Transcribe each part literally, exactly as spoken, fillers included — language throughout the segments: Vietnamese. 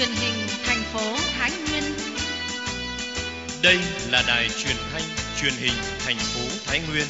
truyền hình thành phố Thái Nguyên. Đây là đài truyền thanh truyền hình thành phố Thái Nguyên.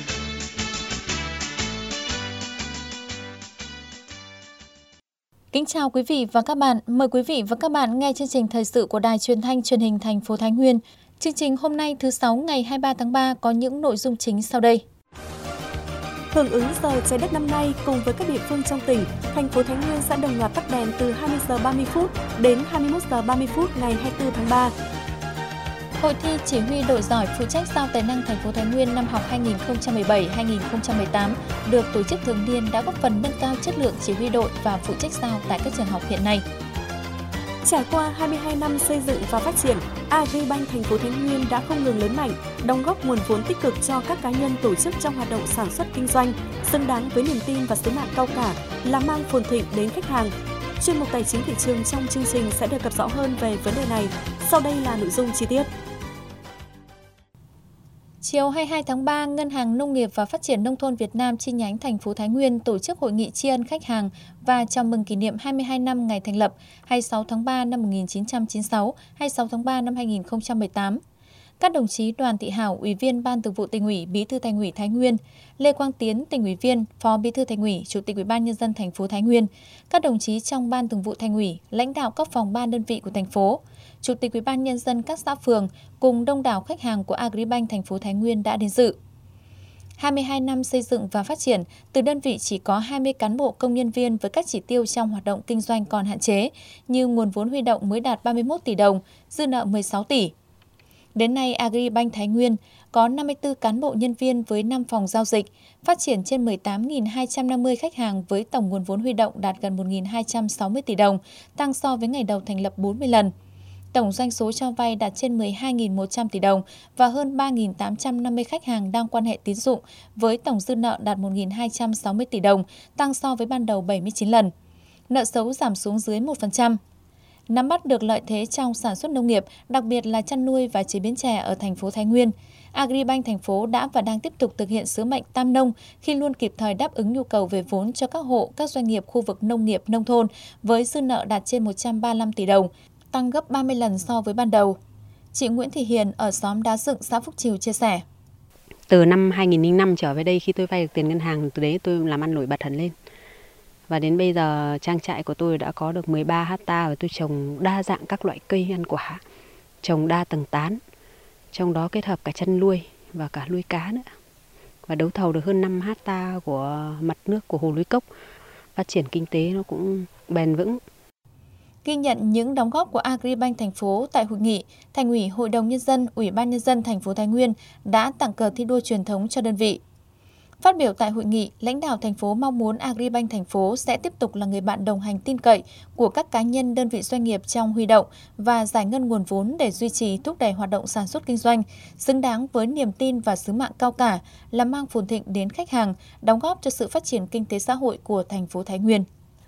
Kính chào quý vị và các bạn. Mời quý vị và các bạn nghe chương trình thời sự của đài truyền thanh truyền hình thành phố Thái Nguyên. Chương trình hôm nay thứ sáu ngày hai mươi ba tháng ba có những nội dung chính sau đây. Hưởng ứng giờ trái đất năm nay, cùng với các địa phương trong tỉnh, thành phố Thái Nguyên sẽ đồng loạt tắt đèn từ hai mươi giờ ba mươi phút đến hai mươi mốt giờ ba mươi phút ngày hai mươi tư tháng ba. Hội thi chỉ huy đội giỏi phụ trách giao tài năng thành phố Thái Nguyên năm học hai nghìn không trăm mười bảy hai nghìn không trăm mười tám được tổ chức thường niên đã góp phần nâng cao chất lượng chỉ huy đội và phụ trách giao tại các trường học hiện nay. Trải qua hai mươi hai năm xây dựng và phát triển, Agribank thành phố Thái Nguyên đã không ngừng lớn mạnh, đóng góp nguồn vốn tích cực cho các cá nhân tổ chức trong hoạt động sản xuất kinh doanh, xứng đáng với niềm tin và sứ mạng cao cả là mang phồn thịnh đến khách hàng. Chuyên mục Tài chính thị trường trong chương trình sẽ đề cập rõ hơn về vấn đề này. Sau đây là nội dung chi tiết. Chiều hai mươi hai tháng ba, Ngân hàng Nông nghiệp và Phát triển Nông thôn Việt Nam chi nhánh thành phố Thái Nguyên tổ chức hội nghị tri ân khách hàng và chào mừng kỷ niệm hai mươi hai năm ngày thành lập hai mươi sáu tháng ba năm một nghìn chín trăm chín mươi sáu, hai mươi sáu tháng ba năm hai nghìn không trăm mười tám. Các đồng chí Đoàn Thị Hảo, Ủy viên Ban Thường vụ Tỉnh ủy, Bí thư Thành ủy Thái Nguyên, Lê Quang Tiến, Tỉnh ủy viên, Phó Bí thư Thành ủy, Chủ tịch Ủy ban Nhân dân thành phố Thái Nguyên, các đồng chí trong Ban Thường vụ Thành ủy, lãnh đạo các phòng ban đơn vị của thành phố, Chủ tịch Ủy ban Nhân dân các xã phường cùng đông đảo khách hàng của Agribank thành phố Thái Nguyên đã đến dự. hai mươi hai năm xây dựng và phát triển, từ đơn vị chỉ có hai mươi cán bộ công nhân viên với các chỉ tiêu trong hoạt động kinh doanh còn hạn chế, như nguồn vốn huy động mới đạt ba mươi mốt tỷ đồng, dư nợ mười sáu tỷ. Đến nay, Agribank Thái Nguyên có năm mươi tư cán bộ nhân viên với năm phòng giao dịch, phát triển trên mười tám nghìn hai trăm năm mươi khách hàng với tổng nguồn vốn huy động đạt gần một nghìn hai trăm sáu mươi tỷ đồng, tăng so với ngày đầu thành lập bốn mươi lần. Tổng doanh số cho vay đạt trên mười hai nghìn một trăm tỷ đồng và hơn ba nghìn tám trăm năm mươi khách hàng đang quan hệ tín dụng với tổng dư nợ đạt một nghìn hai trăm sáu mươi tỷ đồng, tăng so với ban đầu bảy mươi chín lần. Nợ xấu giảm xuống dưới một phần trăm. Nắm bắt được lợi thế trong sản xuất nông nghiệp, đặc biệt là chăn nuôi và chế biến chè ở thành phố Thái Nguyên, Agribank thành phố đã và đang tiếp tục thực hiện sứ mệnh tam nông khi luôn kịp thời đáp ứng nhu cầu về vốn cho các hộ, các doanh nghiệp khu vực nông nghiệp nông thôn với dư nợ đạt trên một trăm ba mươi lăm tỷ đồng, tăng gấp ba mươi lần so với ban đầu. Chị Nguyễn Thị Hiền ở xóm Đá Dựng, xã Phúc Triều chia sẻ. Từ năm hai nghìn không trăm lẻ năm trở về đây, khi tôi vay được tiền ngân hàng, từ đấy tôi làm ăn nổi bật hẳn lên. Và đến bây giờ trang trại của tôi đã có được mười ba héc ta và tôi trồng đa dạng các loại cây ăn quả, trồng đa tầng tán, trong đó kết hợp cả chăn nuôi và cả nuôi cá nữa. Và đấu thầu được hơn năm héc ta của mặt nước của hồ Núi Cốc, phát triển kinh tế nó cũng bền vững. Ghi nhận những đóng góp của Agribank thành phố tại hội nghị, Thành ủy, Hội đồng Nhân dân, Ủy ban Nhân dân thành phố Thái Nguyên đã tặng cờ thi đua truyền thống cho đơn vị. Phát biểu tại hội nghị, lãnh đạo thành phố mong muốn Agribank thành phố sẽ tiếp tục là người bạn đồng hành tin cậy của các cá nhân, đơn vị doanh nghiệp trong huy động và giải ngân nguồn vốn để duy trì thúc đẩy hoạt động sản xuất kinh doanh, xứng đáng với niềm tin và sứ mạng cao cả là mang phồn thịnh đến khách hàng, đóng góp cho sự phát triển kinh tế xã hội của thành phố Thái Nguyên.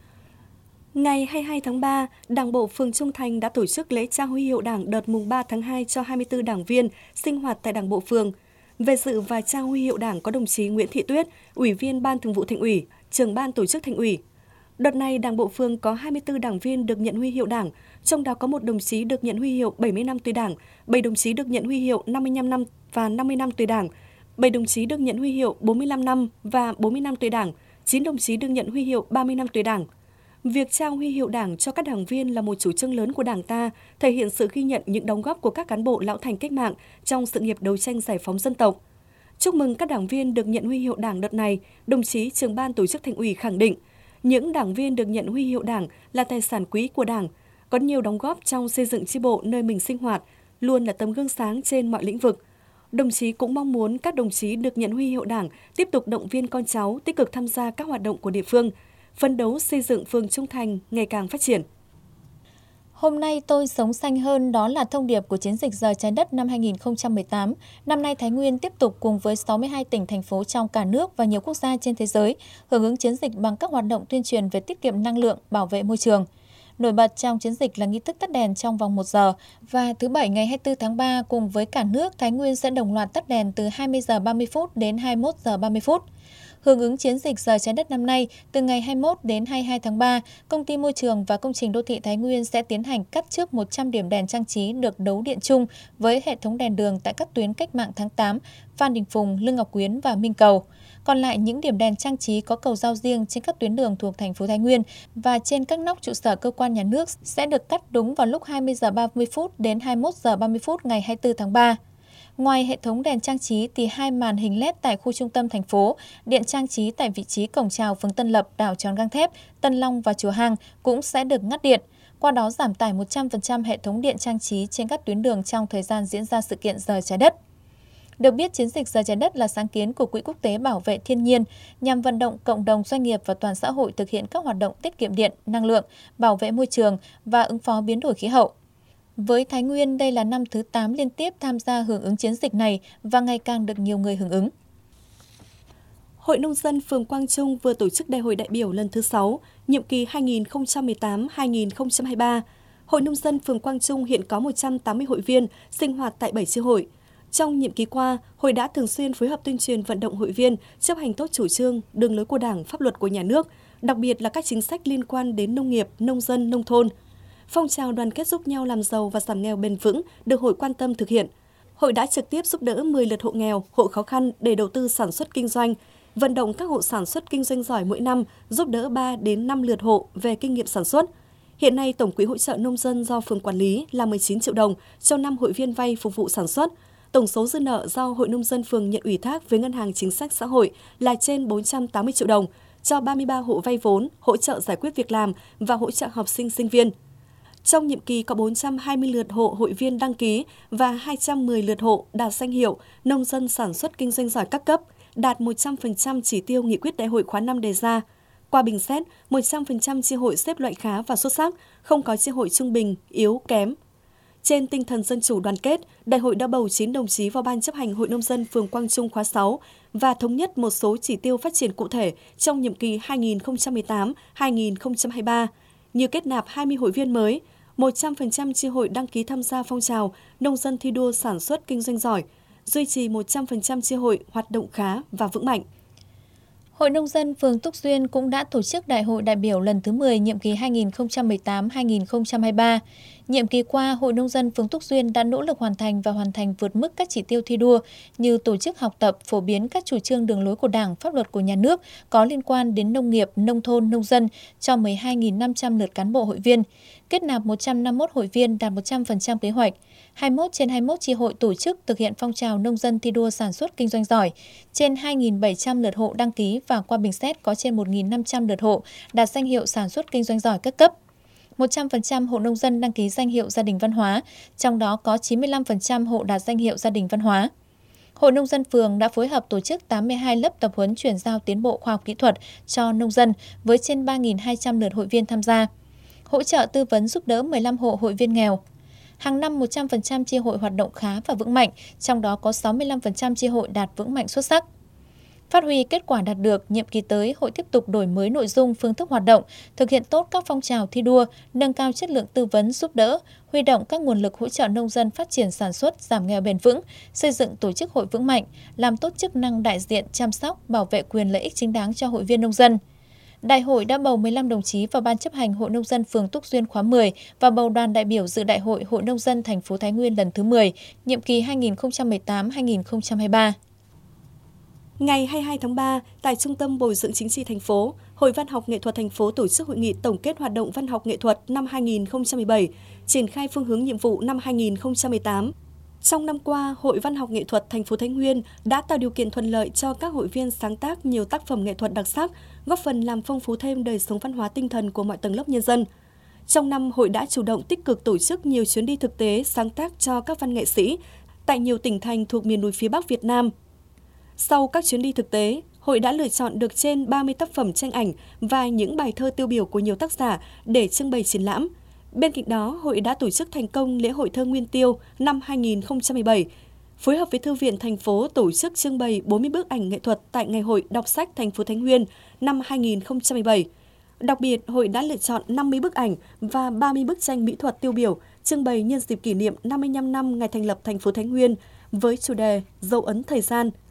Ngày hai mươi hai tháng ba, Đảng bộ phường Trung Thành đã tổ chức lễ trao huy hiệu Đảng đợt mùng ba tháng hai cho hai mươi tư đảng viên sinh hoạt tại Đảng bộ phường. Về dự và trao huy hiệu Đảng có đồng chí Nguyễn Thị Tuyết, Ủy viên Ban Thường vụ Thành ủy, Trưởng ban Tổ chức Thành ủy. Đợt này, Đảng bộ phường có hai mươi tư đảng viên được nhận huy hiệu Đảng, trong đó có một đồng chí được nhận huy hiệu bảy mươi năm tuổi Đảng, bảy đồng chí được nhận huy hiệu năm mươi lăm năm và năm mươi năm tuổi Đảng, bảy đồng chí được nhận huy hiệu bốn mươi lăm năm và bốn mươi năm tuổi Đảng, chín đồng chí được nhận huy hiệu ba mươi năm tuổi Đảng. Việc trao huy hiệu Đảng cho các đảng viên là một chủ trương lớn của Đảng ta, thể hiện sự ghi nhận những đóng góp của các cán bộ lão thành cách mạng trong sự nghiệp đấu tranh giải phóng dân tộc. Chúc mừng các đảng viên được nhận huy hiệu Đảng đợt này, đồng chí Trưởng ban Tổ chức Thành ủy khẳng định, những đảng viên được nhận huy hiệu Đảng là tài sản quý của Đảng, có nhiều đóng góp trong xây dựng chi bộ nơi mình sinh hoạt, luôn là tấm gương sáng trên mọi lĩnh vực. Đồng chí cũng mong muốn các đồng chí được nhận huy hiệu Đảng tiếp tục động viên con cháu tích cực tham gia các hoạt động của địa phương, phấn đấu xây dựng phường Trung Thành ngày càng phát triển. Hôm nay tôi sống xanh hơn, đó là thông điệp của chiến dịch Giờ Trái Đất năm hai nghìn không trăm mười tám. Năm nay, Thái Nguyên tiếp tục cùng với sáu mươi hai tỉnh, thành phố trong cả nước và nhiều quốc gia trên thế giới hưởng ứng chiến dịch bằng các hoạt động tuyên truyền về tiết kiệm năng lượng, bảo vệ môi trường. Nổi bật trong chiến dịch là nghi thức tắt đèn trong vòng một giờ và thứ Bảy ngày hai mươi tư tháng ba cùng với cả nước, Thái Nguyên sẽ đồng loạt tắt đèn từ hai mươi giờ ba mươi phút đến hai mươi mốt giờ ba mươi phút. Hưởng ứng chiến dịch Giờ Trái Đất năm nay, từ ngày hai mươi mốt đến hai mươi hai tháng ba, Công ty Môi trường và Công trình Đô thị Thái Nguyên sẽ tiến hành cắt trước một trăm điểm đèn trang trí được đấu điện chung với hệ thống đèn đường tại các tuyến Cách mạng tháng tám, Phan Đình Phùng, Lương Ngọc Quyến và Minh Cầu. Còn lại những điểm đèn trang trí có cầu giao riêng trên các tuyến đường thuộc thành phố Thái Nguyên và trên các nóc trụ sở cơ quan nhà nước sẽ được cắt đúng vào lúc hai mươi giờ ba mươi phút đến hai mươi mốt giờ ba mươi phút ngày hai mươi tư tháng ba. Ngoài hệ thống đèn trang trí thì hai màn hình led tại khu trung tâm thành phố, điện trang trí tại vị trí cổng chào phường Tân Lập, đảo Tròn Gang Thép, Tân Long và Chùa Hàng cũng sẽ được ngắt điện. Qua đó giảm tải một trăm phần trăm hệ thống điện trang trí trên các tuyến đường trong thời gian diễn ra sự kiện Giờ Trái Đất. Được biết, chiến dịch Giờ Trái Đất là sáng kiến của Quỹ Quốc tế Bảo vệ Thiên nhiên nhằm vận động cộng đồng doanh nghiệp và toàn xã hội thực hiện các hoạt động tiết kiệm điện, năng lượng, bảo vệ môi trường và ứng phó biến đổi khí hậu. Với Thái Nguyên, đây là năm thứ tám liên tiếp tham gia hưởng ứng chiến dịch này và ngày càng được nhiều người hưởng ứng. Hội Nông dân phường Quang Trung vừa tổ chức đại hội đại biểu lần thứ sáu, nhiệm kỳ hai nghìn không trăm mười tám đến hai nghìn không trăm hai mươi ba. Hội Nông dân phường Quang Trung hiện có một trăm tám mươi hội viên sinh hoạt tại bảy chi hội. Trong nhiệm kỳ qua, hội đã thường xuyên phối hợp tuyên truyền vận động hội viên chấp hành tốt chủ trương, đường lối của Đảng, pháp luật của nhà nước, đặc biệt là các chính sách liên quan đến nông nghiệp, nông dân, nông thôn. Phong trào đoàn kết giúp nhau làm giàu và giảm nghèo bền vững được hội quan tâm thực hiện. Hội đã trực tiếp giúp đỡ mười lượt hộ nghèo, hộ khó khăn để đầu tư sản xuất kinh doanh, vận động các hộ sản xuất kinh doanh giỏi mỗi năm giúp đỡ ba đến năm lượt hộ về kinh nghiệm sản xuất. Hiện nay, tổng quỹ hỗ trợ nông dân do phường quản lý là mười chín triệu đồng cho năm hội viên vay phục vụ sản xuất. Tổng số dư nợ do Hội Nông dân phường nhận ủy thác với Ngân hàng Chính sách Xã hội là trên bốn trăm tám mươi triệu đồng, cho ba mươi ba hộ vay vốn, hỗ trợ giải quyết việc làm và hỗ trợ học sinh sinh viên. Trong nhiệm kỳ có bốn trăm hai mươi lượt hộ hội viên đăng ký và hai trăm mười lượt hộ đạt danh hiệu nông dân sản xuất kinh doanh giỏi các cấp, đạt một trăm phần trăm chỉ tiêu nghị quyết đại hội khóa năm đề ra. Qua bình xét, một trăm phần trăm chi hội xếp loại khá và xuất sắc, không có chi hội trung bình, yếu, kém. Trên tinh thần dân chủ đoàn kết, đại hội đã bầu chín đồng chí vào Ban chấp hành Hội Nông dân phường Quang Trung khóa sáu và thống nhất một số chỉ tiêu phát triển cụ thể trong nhiệm kỳ hai nghìn không trăm mười tám đến hai nghìn không trăm hai mươi ba, như kết nạp hai mươi hội viên mới, một trăm phần trăm chi hội đăng ký tham gia phong trào nông dân thi đua sản xuất kinh doanh giỏi, duy trì một trăm phần trăm chi hội hoạt động khá và vững mạnh. Hội Nông dân phường Túc Duyên cũng đã tổ chức đại hội đại biểu lần thứ mười nhiệm kỳ hai nghìn không trăm mười tám đến hai nghìn không trăm hai mươi ba. Nhiệm kỳ qua, Hội Nông dân phường Túc Duyên đã nỗ lực hoàn thành và hoàn thành vượt mức các chỉ tiêu thi đua như tổ chức học tập, phổ biến các chủ trương đường lối của Đảng, pháp luật của nhà nước có liên quan đến nông nghiệp, nông thôn, nông dân cho mười hai nghìn năm trăm lượt cán bộ hội viên, kết nạp một trăm năm mươi mốt hội viên đạt một trăm phần trăm kế hoạch. hai mươi mốt trên hai mươi mốt chi hội tổ chức thực hiện phong trào nông dân thi đua sản xuất kinh doanh giỏi, trên hai nghìn bảy trăm lượt hộ đăng ký và qua bình xét có trên một nghìn năm trăm lượt hộ đạt danh hiệu sản xuất kinh doanh giỏi các cấp. một trăm phần trăm hộ nông dân đăng ký danh hiệu gia đình văn hóa, trong đó có chín mươi lăm phần trăm hộ đạt danh hiệu gia đình văn hóa. Hội Nông dân phường đã phối hợp tổ chức tám mươi hai lớp tập huấn chuyển giao tiến bộ khoa học kỹ thuật cho nông dân với trên ba nghìn hai trăm lượt hội viên tham gia, hỗ trợ tư vấn giúp đỡ mười lăm hộ hội viên nghèo. Hàng năm một trăm phần trăm chi hội hoạt động khá và vững mạnh, trong đó có sáu mươi lăm phần trăm chi hội đạt vững mạnh xuất sắc. Phát huy kết quả đạt được, nhiệm kỳ tới, hội tiếp tục đổi mới nội dung, phương thức hoạt động, thực hiện tốt các phong trào thi đua, nâng cao chất lượng tư vấn giúp đỡ, huy động các nguồn lực hỗ trợ nông dân phát triển sản xuất, giảm nghèo bền vững, xây dựng tổ chức hội vững mạnh, làm tốt chức năng đại diện, chăm sóc, bảo vệ quyền lợi ích chính đáng cho hội viên nông dân. Đại hội đã bầu mười lăm đồng chí vào Ban chấp hành Hội Nông dân phường Túc Duyên khóa mười và bầu đoàn đại biểu dự Đại hội Hội Nông dân thành phố Thái Nguyên lần thứ mười, nhiệm kỳ hai nghìn không trăm mười tám đến hai nghìn không trăm hai mươi ba. Ngày hai mươi hai tháng ba, tại Trung tâm Bồi dưỡng Chính trị thành phố, Hội Văn học Nghệ thuật thành phố tổ chức hội nghị tổng kết hoạt động văn học nghệ thuật năm hai nghìn không trăm mười bảy, triển khai phương hướng nhiệm vụ năm hai nghìn không trăm mười tám. Trong năm qua, Hội Văn học Nghệ thuật thành phố Thái Nguyên đã tạo điều kiện thuận lợi cho các hội viên sáng tác nhiều tác phẩm nghệ thuật đặc sắc, góp phần làm phong phú thêm đời sống văn hóa tinh thần của mọi tầng lớp nhân dân. Trong năm, hội đã chủ động tích cực tổ chức nhiều chuyến đi thực tế sáng tác cho các văn nghệ sĩ tại nhiều tỉnh thành thuộc miền núi phía Bắc Việt Nam. Sau các chuyến đi thực tế, hội đã lựa chọn được trên ba mươi tác phẩm tranh ảnh và những bài thơ tiêu biểu của nhiều tác giả để trưng bày triển lãm. Bên cạnh đó, hội đã tổ chức thành công lễ hội thơ Nguyên Tiêu năm hai nghìn không trăm mười bảy, phối hợp với Thư viện thành phố tổ chức trưng bày bốn mươi bức ảnh nghệ thuật tại Ngày hội đọc sách thành phố Thái Nguyên năm hai nghìn không trăm mười bảy. Đặc biệt, hội đã lựa chọn năm mươi bức ảnh và ba mươi bức tranh mỹ thuật tiêu biểu trưng bày nhân dịp kỷ niệm năm mươi lăm năm ngày thành lập thành phố Thái Nguyên với chủ đề Dấu ấn thời gian.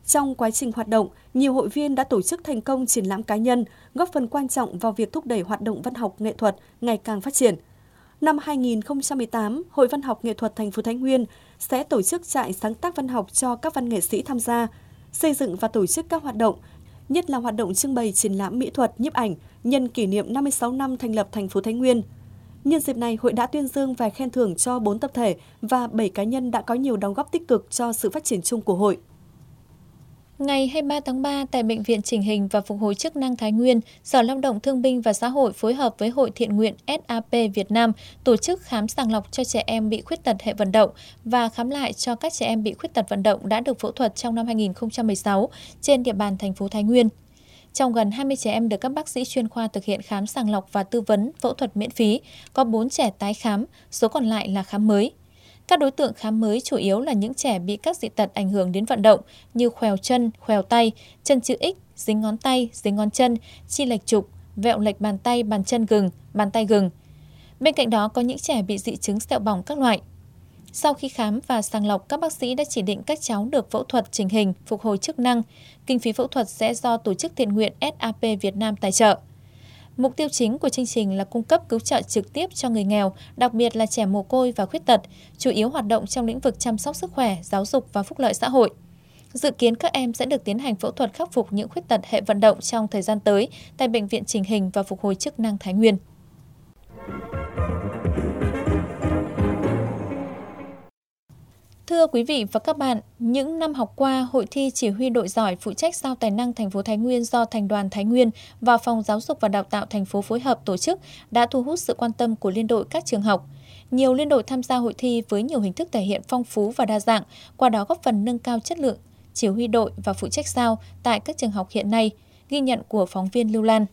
Trong quá trình hoạt động, nhiều hội viên đã tổ chức thành công triển lãm cá nhân, góp phần quan trọng vào việc thúc đẩy hoạt động văn học nghệ thuật ngày càng phát triển. Năm hai nghìn không trăm mười tám, Hội Văn học Nghệ thuật thành phố Thái Nguyên sẽ tổ chức trại sáng tác văn học cho các văn nghệ sĩ tham gia, xây dựng và tổ chức các hoạt động, nhất là hoạt động trưng bày triển lãm mỹ thuật, nhiếp ảnh nhân kỷ niệm năm mươi sáu năm thành lập thành phố Thái Nguyên. Nhân dịp này, hội đã tuyên dương và khen thưởng cho bốn tập thể và bảy cá nhân đã có nhiều đóng góp tích cực cho sự phát triển chung của hội. Ngày hai mươi ba tháng ba, tại Bệnh viện Chỉnh hình và Phục hồi chức năng Thái Nguyên, Sở Lao động Thương binh và Xã hội phối hợp với Hội Thiện nguyện ét a pê Việt Nam tổ chức khám sàng lọc cho trẻ em bị khuyết tật hệ vận động và khám lại cho các trẻ em bị khuyết tật vận động đã được phẫu thuật trong năm hai nghìn không trăm mười sáu trên địa bàn thành phố Thái Nguyên. Trong gần hai mươi trẻ em được các bác sĩ chuyên khoa thực hiện khám sàng lọc và tư vấn phẫu thuật miễn phí, có bốn trẻ tái khám, số còn lại là khám mới. Các đối tượng khám mới chủ yếu là những trẻ bị các dị tật ảnh hưởng đến vận động như khèo chân, khèo tay, chân chữ X, dính ngón tay, dính ngón chân, chi lệch trục, vẹo lệch bàn tay, bàn chân gừng, bàn tay gừng. Bên cạnh đó có những trẻ bị dị chứng sẹo bỏng các loại. Sau khi khám và sàng lọc, các bác sĩ đã chỉ định các cháu được phẫu thuật chỉnh hình, phục hồi chức năng. Kinh phí phẫu thuật sẽ do Tổ chức Thiện nguyện ét a pê Việt Nam tài trợ. Mục tiêu chính của chương trình là cung cấp cứu trợ trực tiếp cho người nghèo, đặc biệt là trẻ mồ côi và khuyết tật, chủ yếu hoạt động trong lĩnh vực chăm sóc sức khỏe, giáo dục và phúc lợi xã hội. Dự kiến các em sẽ được tiến hành phẫu thuật khắc phục những khuyết tật hệ vận động trong thời gian tới tại Bệnh viện Chỉnh hình và Phục hồi chức năng Thái Nguyên. Thưa quý vị và các bạn, những năm học qua, Hội thi Chỉ huy đội giỏi phụ trách sao tài năng thành phố Thái Nguyên do Thành đoàn Thái Nguyên và Phòng Giáo dục và Đào tạo thành phố phối hợp tổ chức đã thu hút sự quan tâm của liên đội các trường học. Nhiều liên đội tham gia hội thi với nhiều hình thức thể hiện phong phú và đa dạng, qua đó góp phần nâng cao chất lượng chỉ huy đội và phụ trách sao tại các trường học hiện nay, ghi nhận của phóng viên Lưu Lan.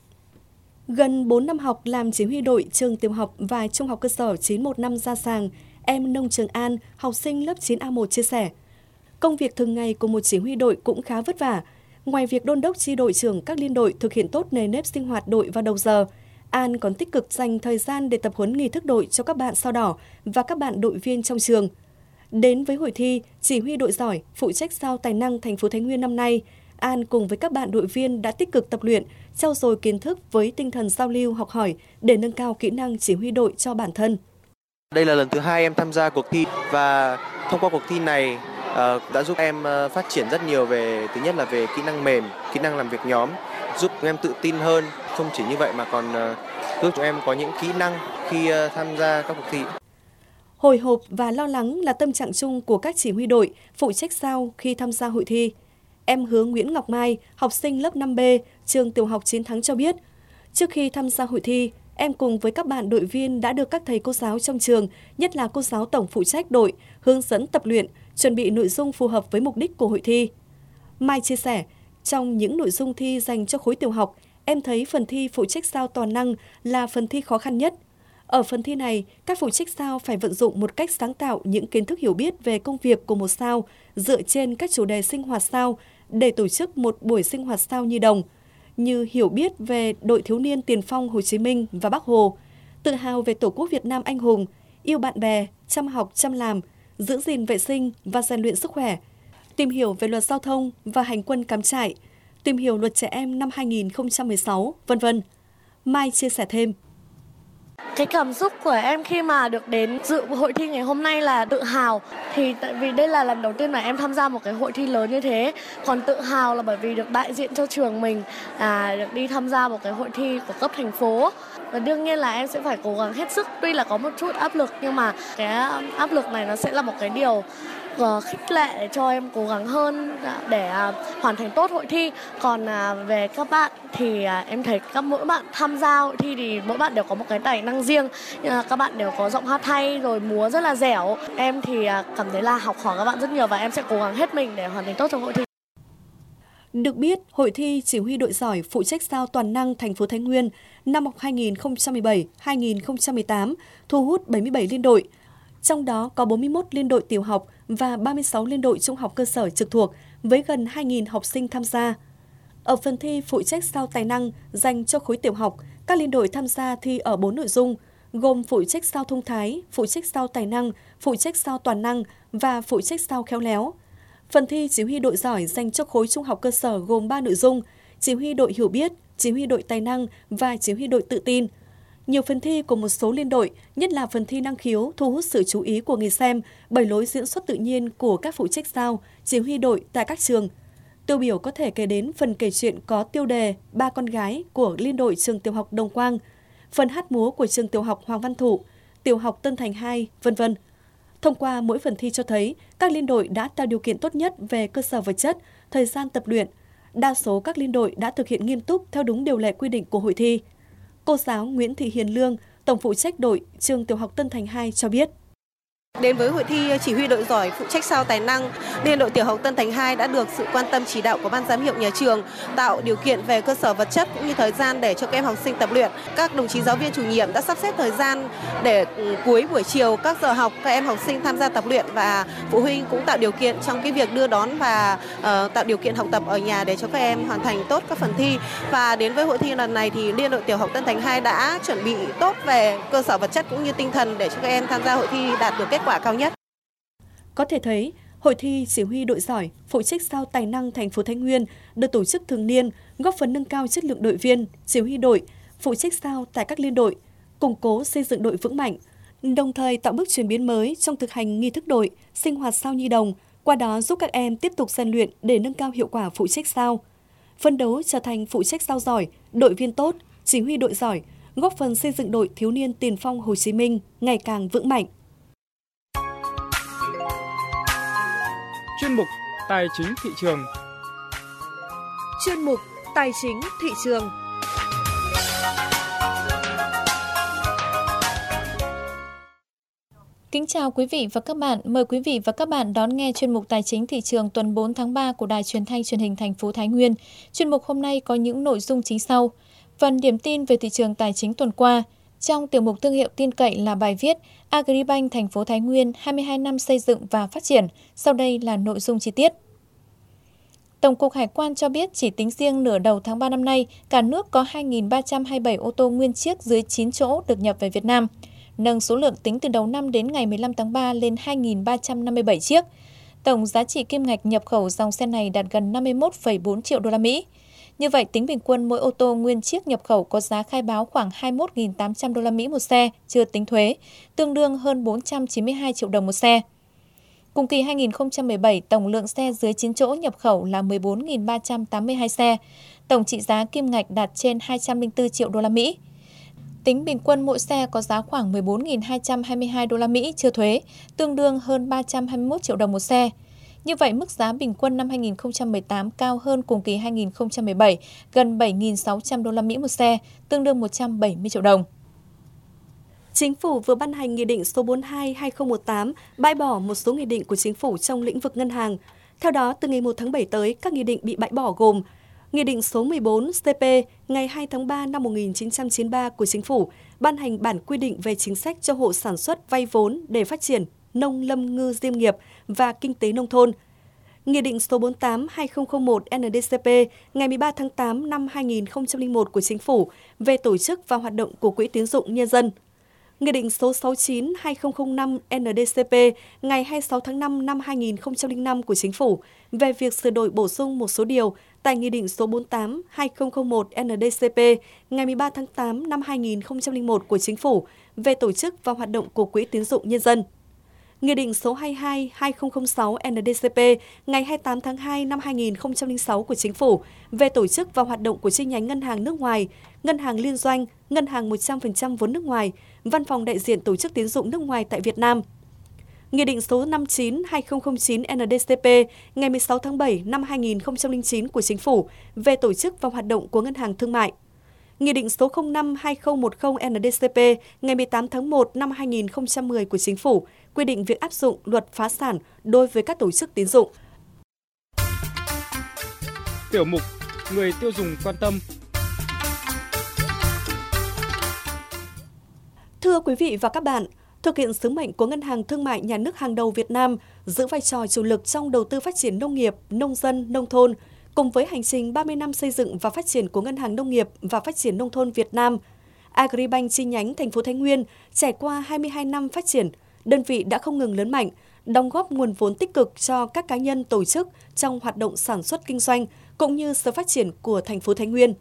Gần bốn năm học làm chỉ huy đội trường tiểu học và trung học cơ sở chín một năm ra sàng, em Nông Trường An, học sinh lớp chín A một chia sẻ. Công việc thường ngày của một chỉ huy đội cũng khá vất vả. Ngoài việc đôn đốc chi đội trưởng các liên đội thực hiện tốt nề nếp sinh hoạt đội vào đầu giờ, An còn tích cực dành thời gian để tập huấn nghi thức đội cho các bạn sao đỏ và các bạn đội viên trong trường. Đến với hội thi Chỉ huy đội giỏi phụ trách sao tài năng thành phố Thái Nguyên năm nay, An cùng với các bạn đội viên đã tích cực tập luyện, trau dồi kiến thức với tinh thần giao lưu học hỏi để nâng cao kỹ năng chỉ huy đội cho bản thân. Đây là lần thứ hai em tham gia cuộc thi và thông qua cuộc thi này uh, đã giúp em uh, phát triển rất nhiều về, thứ nhất là về kỹ năng mềm, kỹ năng làm việc nhóm, giúp em tự tin hơn. Không chỉ như vậy mà còn uh, giúp chúng em có những kỹ năng khi uh, tham gia các cuộc thi. Hồi hộp và lo lắng là tâm trạng chung của các chỉ huy đội phụ trách sao khi tham gia hội thi. Em Hứa Nguyễn Ngọc Mai, học sinh lớp năm B, trường tiểu học Chiến Thắng cho biết, trước khi tham gia hội thi, em cùng với các bạn đội viên đã được các thầy cô giáo trong trường, nhất là cô giáo tổng phụ trách đội, hướng dẫn tập luyện, chuẩn bị nội dung phù hợp với mục đích của hội thi. Mai chia sẻ, trong những nội dung thi dành cho khối tiểu học, em thấy phần thi phụ trách sao toàn năng là phần thi khó khăn nhất. Ở phần thi này, các phụ trách sao phải vận dụng một cách sáng tạo những kiến thức hiểu biết về công việc của một sao dựa trên các chủ đề sinh hoạt sao để tổ chức một buổi sinh hoạt sao nhi đồng, như hiểu biết về đội thiếu niên tiền phong Hồ Chí Minh và Bác Hồ, tự hào về Tổ quốc Việt Nam anh hùng, yêu bạn bè, chăm học chăm làm, giữ gìn vệ sinh và rèn luyện sức khỏe, tìm hiểu về luật giao thông và hành quân cắm trại, tìm hiểu luật trẻ em năm hai nghìn không trăm mười sáu, vân vân. Mai chia sẻ thêm. Cái cảm xúc của em khi mà được đến dự hội thi ngày hôm nay là tự hào. Thì tại vì đây là lần đầu tiên mà em tham gia một cái hội thi lớn như thế. Còn tự hào là bởi vì được đại diện cho trường mình, à, được đi tham gia một cái hội thi của cấp thành phố. Và đương nhiên là em sẽ phải cố gắng hết sức. Tuy là có một chút áp lực nhưng mà cái áp lực này nó sẽ là một cái điều khích lệ để cho em cố gắng hơn để hoàn thành tốt hội thi. Còn về các bạn thì em thấy các mỗi bạn tham gia hội thi thì mỗi bạn đều có một cái tài năng riêng. Các bạn đều có giọng hát hay rồi múa rất là dẻo. Em thì cảm thấy là học hỏi các bạn rất nhiều và em sẽ cố gắng hết mình để hoàn thành tốt trong hội thi. Được biết, hội thi Chỉ huy đội giỏi phụ trách sao toàn năng thành phố Thái Nguyên năm học hai nghìn không trăm mười bảy hai nghìn không trăm mười tám thu hút bảy mươi bảy liên đội. Trong đó có bốn mươi mốt liên đội tiểu học và ba mươi sáu liên đội trung học cơ sở trực thuộc với gần hai nghìn học sinh tham gia. Ở phần thi phụ trách sao tài năng dành cho khối tiểu học, các liên đội tham gia thi ở bốn nội dung, gồm phụ trách sao thông thái, phụ trách sao tài năng, phụ trách sao toàn năng và phụ trách sao khéo léo. Phần thi chỉ huy đội giỏi dành cho khối trung học cơ sở gồm ba nội dung: chỉ huy đội hiểu biết, chỉ huy đội tài năng và chỉ huy đội tự tin. Nhiều phần thi của một số liên đội, nhất là phần thi năng khiếu, thu hút sự chú ý của người xem bởi lối diễn xuất tự nhiên của các phụ trách sao, chỉ huy đội tại các trường. Tiêu biểu có thể kể đến phần kể chuyện có tiêu đề Ba con gái của liên đội trường tiểu học Đồng Quang, phần hát múa của trường tiểu học Hoàng Văn Thụ, tiểu học Tân Thành hai, vân vân. Thông qua mỗi phần thi cho thấy, các liên đội đã tạo điều kiện tốt nhất về cơ sở vật chất, thời gian tập luyện. Đa số các liên đội đã thực hiện nghiêm túc theo đúng điều lệ quy định của hội thi. Cô giáo Nguyễn Thị Hiền Lương, tổng phụ trách đội trường tiểu học Tân Thành hai cho biết. Đến với hội thi chỉ huy đội giỏi phụ trách sao tài năng, Liên đội tiểu học Tân Thành hai đã được sự quan tâm chỉ đạo của ban giám hiệu nhà trường, tạo điều kiện về cơ sở vật chất cũng như thời gian để cho các em học sinh tập luyện. Các đồng chí giáo viên chủ nhiệm đã sắp xếp thời gian để cuối buổi chiều các giờ học các em học sinh tham gia tập luyện, và phụ huynh cũng tạo điều kiện trong cái việc đưa đón và uh, tạo điều kiện học tập ở nhà để cho các em hoàn thành tốt các phần thi. Và đến với hội thi lần này thì Liên đội tiểu học Tân Thành hai đã chuẩn bị tốt về cơ sở vật chất cũng như tinh thần để cho các em tham gia hội thi đạt được kết quả cao nhất. Có thể thấy, hội thi chỉ huy đội giỏi, phụ trách sao tài năng thành phố Thái Nguyên được tổ chức thường niên, góp phần nâng cao chất lượng đội viên, chỉ huy đội, phụ trách sao tại các liên đội, củng cố xây dựng đội vững mạnh, đồng thời tạo bước chuyển biến mới trong thực hành nghi thức đội, sinh hoạt sao nhi đồng, qua đó giúp các em tiếp tục rèn luyện để nâng cao hiệu quả phụ trách sao. Phấn đấu trở thành phụ trách sao giỏi, đội viên tốt, chỉ huy đội giỏi, góp phần xây dựng đội thiếu niên tiền phong Hồ Chí Minh ngày càng vững mạnh. Chuyên mục Tài chính thị trường. Chuyên mục Tài chính thị trường. Kính chào quý vị và các bạn. Mời quý vị và các bạn đón nghe chuyên mục Tài chính thị trường tuần bốn tháng ba của Đài Truyền thanh Truyền hình thành phố Thái Nguyên. Chuyên mục hôm nay có những nội dung chính sau: phần điểm tin về thị trường tài chính tuần qua. Trong tiểu mục thương hiệu tin cậy là bài viết Agribank thành phố Thái Nguyên hai mươi hai năm xây dựng và phát triển. Sau đây là nội dung chi tiết. Tổng cục Hải quan cho biết chỉ tính riêng nửa đầu tháng ba năm nay, cả nước có hai nghìn ba trăm hai mươi bảy ô tô nguyên chiếc dưới chín chỗ được nhập về Việt Nam, nâng số lượng tính từ đầu năm đến ngày mười lăm tháng ba lên hai nghìn ba trăm năm mươi bảy chiếc. Tổng giá trị kim ngạch nhập khẩu dòng xe này đạt gần năm mươi mốt phẩy bốn triệu đô la Mỹ. Như vậy, tính bình quân mỗi ô tô nguyên chiếc nhập khẩu có giá khai báo khoảng hai mươi mốt nghìn tám trăm đô la Mỹ một xe, chưa tính thuế, tương đương hơn bốn trăm chín mươi hai triệu đồng một xe. Cùng kỳ hai nghìn không trăm mười bảy, tổng lượng xe dưới chín chỗ nhập khẩu là mười bốn nghìn ba trăm tám mươi hai xe, tổng trị giá kim ngạch đạt trên hai trăm lẻ bốn triệu đô la Mỹ. Tính bình quân mỗi xe có giá khoảng mười bốn nghìn hai trăm hai mươi hai đô la Mỹ chưa thuế, tương đương hơn ba trăm hai mươi mốt triệu đồng một xe. Như vậy, mức giá bình quân năm hai nghìn không trăm mười tám cao hơn cùng kỳ hai nghìn không trăm mười bảy, gần bảy nghìn sáu trăm đô la Mỹ một xe, tương đương một trăm bảy mươi triệu đồng. Chính phủ vừa ban hành Nghị định số bốn mươi hai trên hai nghìn không trăm mười tám bãi bỏ một số nghị định của Chính phủ trong lĩnh vực ngân hàng. Theo đó, từ ngày một tháng bảy tới, các nghị định bị bãi bỏ gồm Nghị định số mười bốn C P ngày hai tháng ba năm một nghìn chín trăm chín mươi ba của Chính phủ ban hành bản quy định về chính sách cho hộ sản xuất vay vốn để phát triển nông lâm ngư diêm nghiệp và kinh tế nông thôn. Nghị định số bốn mươi tám trên hai nghìn không trăm lẻ một N D C P ngày mười ba tháng tám năm hai nghìn không trăm lẻ một của Chính phủ về tổ chức và hoạt động của Quỹ tín dụng nhân dân. Nghị định số sáu mươi chín trên hai nghìn không trăm lẻ năm N D C P ngày hai mươi sáu tháng năm năm hai nghìn không trăm lẻ năm của Chính phủ về việc sửa đổi bổ sung một số điều tại Nghị định số bốn mươi tám trên hai nghìn không trăm lẻ một N D C P ngày mười ba tháng tám năm hai nghìn không trăm lẻ một của Chính phủ về tổ chức và hoạt động của Quỹ tín dụng nhân dân. Nghị định số hai mươi hai trên hai nghìn không trăm lẻ sáu N D C P ngày hai mươi tám tháng hai năm hai nghìn không trăm lẻ sáu của Chính phủ về tổ chức và hoạt động của chi nhánh ngân hàng nước ngoài, ngân hàng liên doanh, ngân hàng một trăm phần trăm vốn nước ngoài, văn phòng đại diện tổ chức tín dụng nước ngoài tại Việt Nam. Nghị định số năm mươi chín trên hai nghìn không trăm lẻ chín N D C P ngày mười sáu tháng bảy năm hai nghìn không trăm lẻ chín của Chính phủ về tổ chức và hoạt động của ngân hàng thương mại. Nghị định số không năm trên hai nghìn không trăm mười N D C P ngày mười tám tháng một năm hai nghìn không trăm mười của Chính phủ quy định việc áp dụng luật phá sản đối với các tổ chức tín dụng. Tiểu mục Người tiêu dùng quan tâm. Thưa quý vị và các bạn, thực hiện sứ mệnh của Ngân hàng Thương mại Nhà nước hàng đầu Việt Nam, giữ vai trò chủ lực trong đầu tư phát triển nông nghiệp, nông dân, nông thôn, cùng với hành trình ba mươi năm xây dựng và phát triển của Ngân hàng Nông nghiệp và Phát triển Nông thôn Việt Nam, Agribank chi nhánh thành phố Thái Nguyên trải qua hai mươi hai năm phát triển, đơn vị đã không ngừng lớn mạnh, đóng góp nguồn vốn tích cực cho các cá nhân tổ chức trong hoạt động sản xuất kinh doanh cũng như sự phát triển của thành phố Thái Nguyên.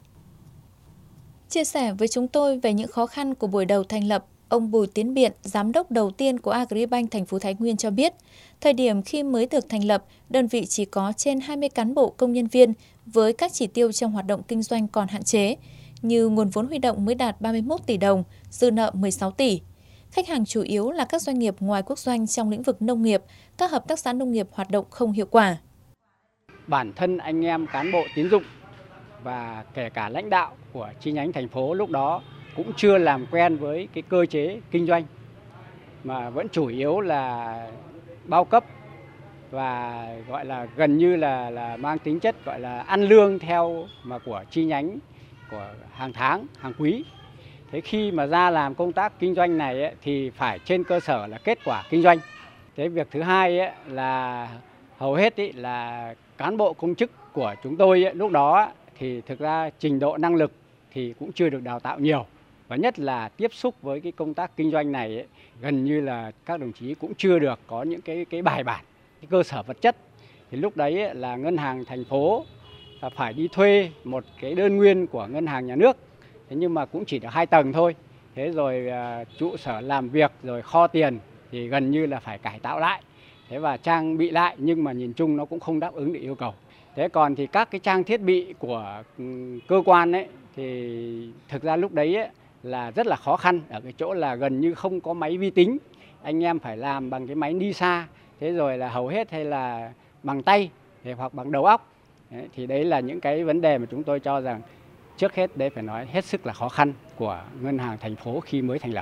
Chia sẻ với chúng tôi về những khó khăn của buổi đầu thành lập, ông Bùi Tiến Biện, giám đốc đầu tiên của Agribank thành phố Thái Nguyên cho biết, thời điểm khi mới được thành lập, đơn vị chỉ có trên hai mươi cán bộ công nhân viên với các chỉ tiêu trong hoạt động kinh doanh còn hạn chế, như nguồn vốn huy động mới đạt ba mươi mốt tỷ đồng, dư nợ mười sáu tỷ. Khách hàng chủ yếu là các doanh nghiệp ngoài quốc doanh trong lĩnh vực nông nghiệp, các hợp tác xã nông nghiệp hoạt động không hiệu quả. Bản thân anh em cán bộ tín dụng và kể cả lãnh đạo của chi nhánh thành phố lúc đó cũng chưa làm quen với cái cơ chế kinh doanh, mà vẫn chủ yếu là bao cấp và gọi là gần như là là mang tính chất gọi là ăn lương theo mà của chi nhánh của hàng tháng, hàng quý. Thế khi mà ra làm công tác kinh doanh này ấy, thì phải trên cơ sở là kết quả kinh doanh. Thế việc thứ hai ấy, là hầu hết ấy, là cán bộ công chức của chúng tôi ấy, lúc đó thì thực ra trình độ năng lực thì cũng chưa được đào tạo nhiều. Và nhất là tiếp xúc với cái công tác kinh doanh này ấy, gần như là các đồng chí cũng chưa được có những cái cái bài bản, cái cơ sở vật chất. Thì lúc đấy ấy, là ngân hàng thành phố là phải đi thuê một cái đơn nguyên của ngân hàng nhà nước. Thế nhưng mà cũng chỉ được hai tầng thôi. Thế rồi uh, trụ sở làm việc rồi kho tiền thì gần như là phải cải tạo lại. Thế và trang bị lại nhưng mà nhìn chung nó cũng không đáp ứng được yêu cầu. Thế còn thì các cái trang thiết bị của um, cơ quan ấy thì thực ra lúc đấy ấy, là rất là khó khăn ở cái chỗ là gần như không có máy vi tính. Anh em phải làm bằng cái máy Nisa. Thế rồi là hầu hết hay là bằng tay hoặc bằng đầu óc. Đấy, thì đấy là những cái vấn đề mà chúng tôi cho rằng trước hết đấy phải nói hết sức là khó khăn của ngân hàng thành phố khi mới thành lập.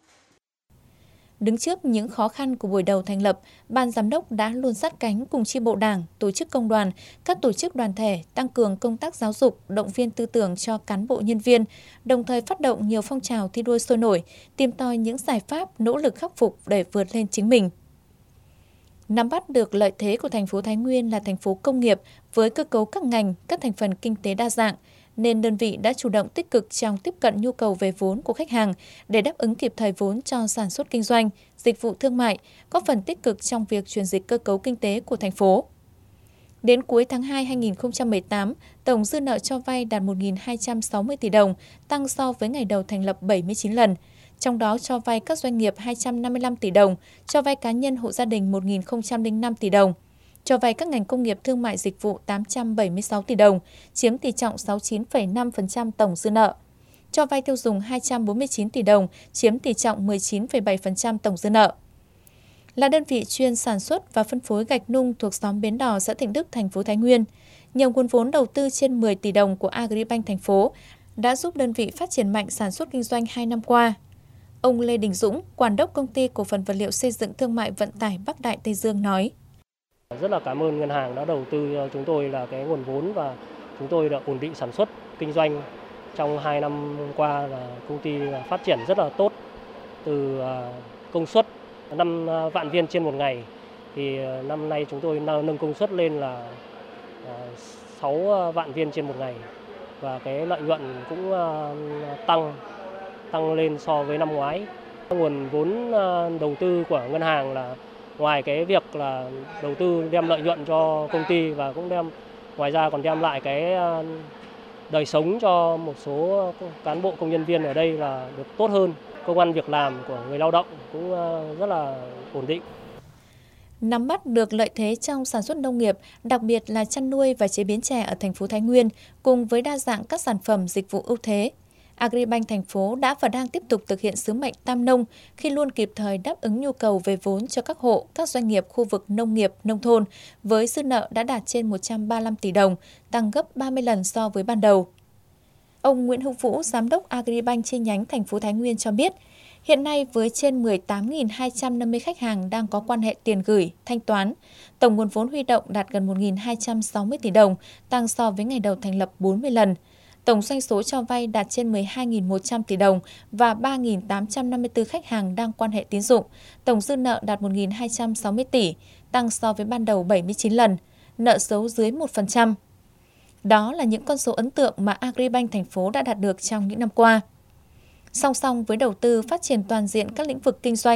Đứng trước những khó khăn của buổi đầu thành lập, Ban Giám đốc đã luôn sát cánh cùng chi bộ Đảng, tổ chức công đoàn, các tổ chức đoàn thể tăng cường công tác giáo dục, động viên tư tưởng cho cán bộ nhân viên, đồng thời phát động nhiều phong trào thi đua sôi nổi, tìm tòi những giải pháp, nỗ lực khắc phục để vượt lên chính mình. Nắm bắt được lợi thế của thành phố Thái Nguyên là thành phố công nghiệp với cơ cấu các ngành, các thành phần kinh tế đa dạng, nên đơn vị đã chủ động tích cực trong tiếp cận nhu cầu về vốn của khách hàng để đáp ứng kịp thời vốn cho sản xuất kinh doanh, dịch vụ thương mại, góp phần tích cực trong việc chuyển dịch cơ cấu kinh tế của thành phố. Đến cuối tháng hai năm hai nghìn không trăm mười tám, tổng dư nợ cho vay đạt một nghìn hai trăm sáu mươi tỷ đồng, tăng so với ngày đầu thành lập bảy mươi chín lần. Trong đó cho vay các doanh nghiệp hai trăm năm mươi lăm tỷ đồng, cho vay cá nhân hộ gia đình một nghìn không trăm lẻ năm tỷ đồng, cho vay các ngành công nghiệp thương mại dịch vụ tám trăm bảy mươi sáu tỷ đồng, chiếm tỷ trọng sáu mươi chín phẩy năm phần trăm tổng dư nợ. Cho vay tiêu dùng hai trăm bốn mươi chín tỷ đồng, chiếm tỷ trọng mười chín phẩy bảy phần trăm tổng dư nợ. Là đơn vị chuyên sản xuất và phân phối gạch nung thuộc xóm Bến Đò, xã Thịnh Đức, thành phố Thái Nguyên, nhiều nguồn vốn đầu tư trên mười tỷ đồng của Agribank thành phố đã giúp đơn vị phát triển mạnh sản xuất kinh doanh hai năm qua. Ông Lê Đình Dũng, Quản đốc Công ty Cổ phần Vật liệu Xây dựng Thương mại Vận tải Bắc Đại Tây Dương nói: Rất là cảm ơn ngân hàng đã đầu tư cho chúng tôi là cái nguồn vốn và chúng tôi đã ổn định sản xuất kinh doanh. Trong hai năm qua là công ty phát triển rất là tốt, từ công suất năm vạn viên trên một ngày thì năm nay chúng tôi nâng công suất lên là sáu vạn viên trên một ngày và cái lợi nhuận cũng tăng tăng lên so với năm ngoái. Nguồn vốn đầu tư của ngân hàng là ngoài cái việc là đầu tư đem lợi nhuận cho công ty và cũng đem ngoài ra còn đem lại cái đời sống cho một số cán bộ công nhân viên ở đây là được tốt hơn. Công ăn việc làm của người lao động cũng rất là ổn định. Nắm bắt được lợi thế trong sản xuất nông nghiệp, đặc biệt là chăn nuôi và chế biến chè ở thành phố Thái Nguyên, cùng với đa dạng các sản phẩm dịch vụ ưu thế, Agribank thành phố đã và đang tiếp tục thực hiện sứ mệnh tam nông khi luôn kịp thời đáp ứng nhu cầu về vốn cho các hộ, các doanh nghiệp khu vực nông nghiệp, nông thôn, với dư nợ đã đạt trên một trăm ba mươi lăm tỷ đồng, tăng gấp ba mươi lần so với ban đầu. Ông Nguyễn Hữu Vũ, Giám đốc Agribank chi nhánh thành phố Thái Nguyên cho biết, hiện nay với trên mười tám nghìn hai trăm năm mươi khách hàng đang có quan hệ tiền gửi, thanh toán, tổng nguồn vốn huy động đạt gần một nghìn hai trăm sáu mươi tỷ đồng, tăng so với ngày đầu thành lập bốn mươi lần. Tổng doanh số cho vay đạt trên mười hai nghìn một trăm tỷ đồng và ba nghìn tám trăm năm mươi tư khách hàng đang quan hệ tín dụng. Tổng dư nợ đạt một nghìn hai trăm sáu mươi tỷ, tăng so với ban đầu bảy mươi chín lần, nợ xấu dưới một phần trăm. Đó là những con số ấn tượng mà Agribank thành phố đã đạt được trong những năm qua. Song song với đầu tư phát triển toàn diện các lĩnh vực kinh doanh,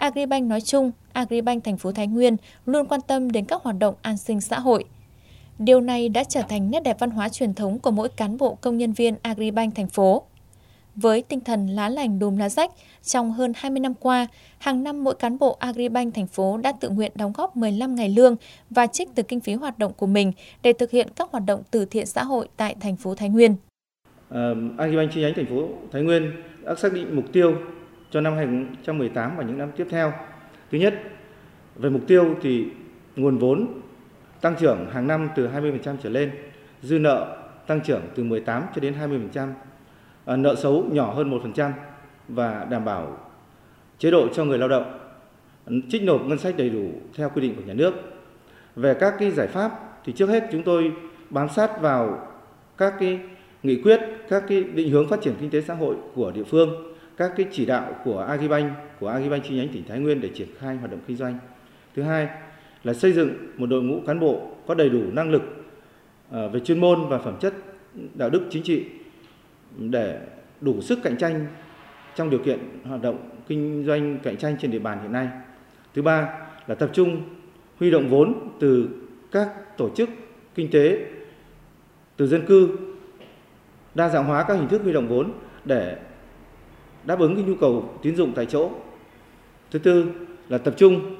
Agribank nói chung, Agribank thành phố Thái Nguyên luôn quan tâm đến các hoạt động an sinh xã hội. Điều này đã trở thành nét đẹp văn hóa truyền thống của mỗi cán bộ công nhân viên Agribank thành phố. Với tinh thần lá lành đùm lá rách, trong hơn hai mươi năm qua, hàng năm mỗi cán bộ Agribank thành phố đã tự nguyện đóng góp mười lăm ngày lương và trích từ kinh phí hoạt động của mình để thực hiện các hoạt động từ thiện xã hội tại thành phố Thái Nguyên. Uh, Agribank chi nhánh thành phố Thái Nguyên đã xác định mục tiêu cho năm hai không một tám và những năm tiếp theo. Thứ nhất, về mục tiêu thì nguồn vốn tăng trưởng hàng năm từ hai mươi phần trăm trở lên, dư nợ tăng trưởng từ mười tám cho đến hai mươi phần trăm, nợ xấu nhỏ hơn một phần trăm và đảm bảo chế độ cho người lao động, trích nộp ngân sách đầy đủ theo quy định của nhà nước. Về các cái giải pháp thì trước hết chúng tôi bám sát vào các cái nghị quyết, các cái định hướng phát triển kinh tế xã hội của địa phương, các cái chỉ đạo của Agribank, của Agribank chi nhánh tỉnh Thái Nguyên để triển khai hoạt động kinh doanh. Thứ hai là xây dựng một đội ngũ cán bộ có đầy đủ năng lực về chuyên môn và phẩm chất đạo đức chính trị để đủ sức cạnh tranh trong điều kiện hoạt động kinh doanh cạnh tranh trên địa bàn hiện nay. Thứ ba là tập trung huy động vốn từ các tổ chức kinh tế, từ dân cư, đa dạng hóa các hình thức huy động vốn để đáp ứng cái nhu cầu tín dụng tại chỗ. Thứ tư là tập trung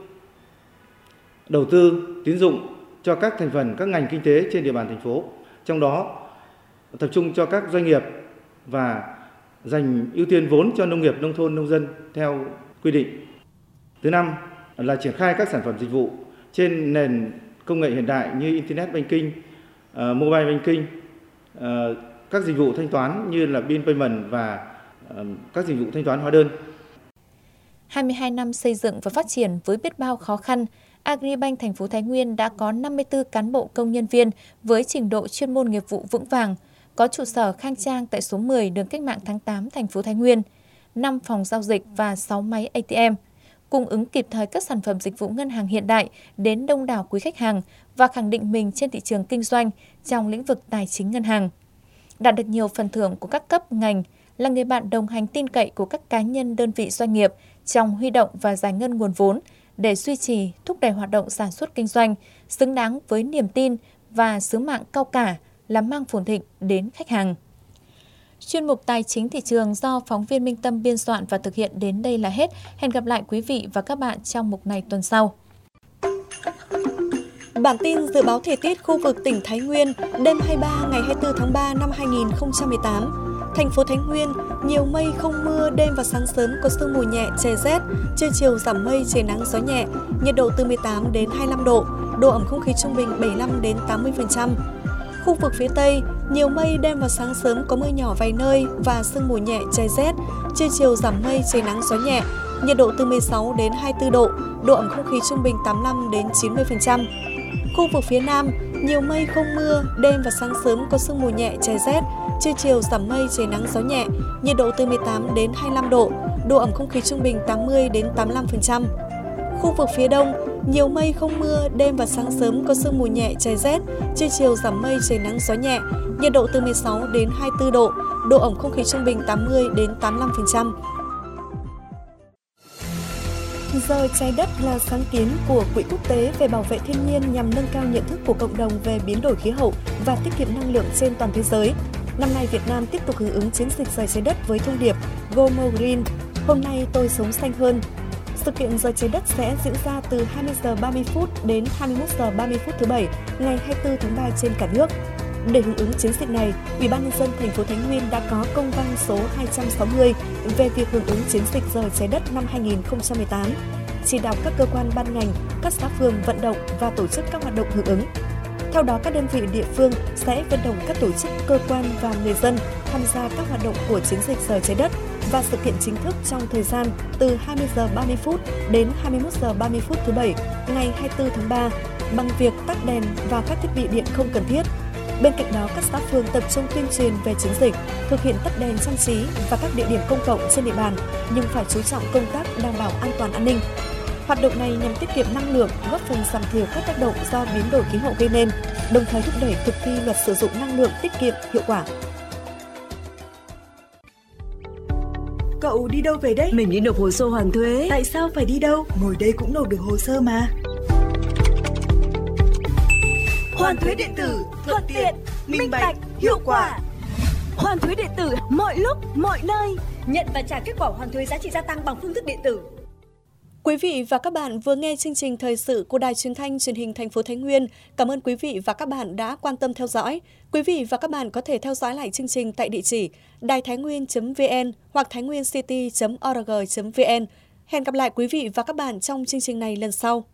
đầu tư tín dụng cho các thành phần, các ngành kinh tế trên địa bàn thành phố, trong đó tập trung cho các doanh nghiệp và dành ưu tiên vốn cho nông nghiệp, nông thôn, nông dân theo quy định. Thứ năm là triển khai các sản phẩm dịch vụ trên nền công nghệ hiện đại như Internet Banking, uh, Mobile Banking, uh, các dịch vụ thanh toán như là Bill Payment và uh, các dịch vụ thanh toán hóa đơn. hai mươi hai năm xây dựng và phát triển với biết bao khó khăn, Agribank thành phố Thái Nguyên đã có năm mươi tư cán bộ công nhân viên với trình độ chuyên môn nghiệp vụ vững vàng, có trụ sở khang trang tại số mười đường Cách mạng tháng tám thành phố Thái Nguyên, năm phòng giao dịch và sáu máy a tê em, cung ứng kịp thời các sản phẩm dịch vụ ngân hàng hiện đại đến đông đảo quý khách hàng và khẳng định mình trên thị trường kinh doanh trong lĩnh vực tài chính ngân hàng. Đạt được nhiều phần thưởng của các cấp ngành, là người bạn đồng hành tin cậy của các cá nhân, đơn vị, doanh nghiệp trong huy động và giải ngân nguồn vốn để duy trì, thúc đẩy hoạt động sản xuất kinh doanh, xứng đáng với niềm tin và sứ mạng cao cả là mang phồn thịnh đến khách hàng. Chuyên mục Tài chính thị trường do phóng viên Minh Tâm biên soạn và thực hiện đến đây là hết. Hẹn gặp lại quý vị và các bạn trong mục này tuần sau. Bản tin dự báo thời tiết khu vực tỉnh Thái Nguyên đêm hai mươi ba ngày hai mươi tư tháng ba năm hai nghìn không trăm mười tám. Thành phố Thái Nguyên, nhiều mây không mưa, đêm và sáng sớm có sương mù nhẹ, trời rét, trưa chiều giảm mây, trời nắng gió nhẹ, nhiệt độ từ mười tám đến hai mươi lăm độ, độ ẩm không khí trung bình bảy mươi lăm đến tám mươi phần trăm. Khu vực phía Tây, nhiều mây, đêm và sáng sớm có mưa nhỏ vài nơi và sương mù nhẹ, trời rét, trưa chiều giảm mây, trời nắng gió nhẹ, nhiệt độ từ mười sáu đến hai mươi tư độ, độ ẩm không khí trung bình tám mươi lăm đến chín mươi phần trăm. Khu vực phía Nam, nhiều mây không mưa, đêm và sáng sớm có sương mù nhẹ, trời rét, trưa chiều giảm mây, trời nắng gió nhẹ, nhiệt độ từ mười tám đến hai mươi lăm độ, độ ẩm không khí trung bình tám mươi đến tám mươi lăm phần trăm. Khu vực phía Đông, nhiều mây không mưa, đêm và sáng sớm có sương mù nhẹ, trời rét, trưa chiều giảm mây, trời nắng gió nhẹ, nhiệt độ từ mười sáu đến hai mươi tư độ, độ ẩm không khí trung bình tám mươi đến tám mươi lăm phần trăm. Giờ trái đất là sáng kiến của Quỹ Quốc tế về bảo vệ thiên nhiên nhằm nâng cao nhận thức của cộng đồng về biến đổi khí hậu và tiết kiệm năng lượng trên toàn thế giới. Năm nay, Việt Nam tiếp tục hưởng ứng chiến dịch Giờ trái đất với thông điệp Go More Green, hôm nay tôi sống xanh hơn. Sự kiện Giờ trái đất sẽ diễn ra từ hai mươi giờ ba mươi phút đến hai mươi mốt giờ ba mươi phút thứ Bảy, ngày hai mươi tư tháng ba trên cả nước. Để hưởng ứng chiến dịch này, Ủy ban nhân dân thành phố Thái Nguyên đã có công văn số hai trăm sáu mươi về việc hưởng ứng chiến dịch Giờ trái đất năm hai nghìn không trăm mười tám, chỉ đạo các cơ quan ban ngành, các xã phường vận động và tổ chức các hoạt động hưởng ứng. Theo đó, các đơn vị địa phương sẽ vận động các tổ chức, cơ quan và người dân tham gia các hoạt động của chiến dịch Giờ trái đất và sự kiện chính thức trong thời gian từ hai mươi giờ ba mươi phút đến hai mươi mốt giờ ba mươi phút thứ Bảy, ngày hai mươi tư tháng ba bằng việc tắt đèn và các thiết bị điện không cần thiết. Bên cạnh đó, các xã phường tập trung tuyên truyền về chiến dịch, thực hiện tắt đèn trang trí và các địa điểm công cộng trên địa bàn, nhưng phải chú trọng công tác đảm bảo an toàn an ninh. Hoạt động này nhằm tiết kiệm năng lượng, góp phần giảm thiểu các tác động do biến đổi khí hậu gây nên, đồng thời thúc đẩy thực thi luật sử dụng năng lượng tiết kiệm hiệu quả. Cậu đi đâu về đấy? Mình đi nộp hồ sơ hoàn thuế. Tại sao phải đi đâu? Ngồi đây cũng nộp được hồ sơ mà. Hoàn thuế điện tử, thuận tiện, minh bạch, hiệu quả. Hoàn thuế điện tử mọi lúc, mọi nơi. Nhận và trả kết quả hoàn thuế giá trị gia tăng bằng phương thức điện tử. Quý vị và các bạn vừa nghe chương trình thời sự của Đài Truyền thanh Truyền hình thành phố Thái Nguyên. Cảm ơn quý vị và các bạn đã quan tâm theo dõi. Quý vị và các bạn có thể theo dõi lại chương trình tại địa chỉ đài thái nguyên chấm vn hoặc thái nguyên city chấm org chấm vn. Hẹn gặp lại quý vị và các bạn trong chương trình này lần sau.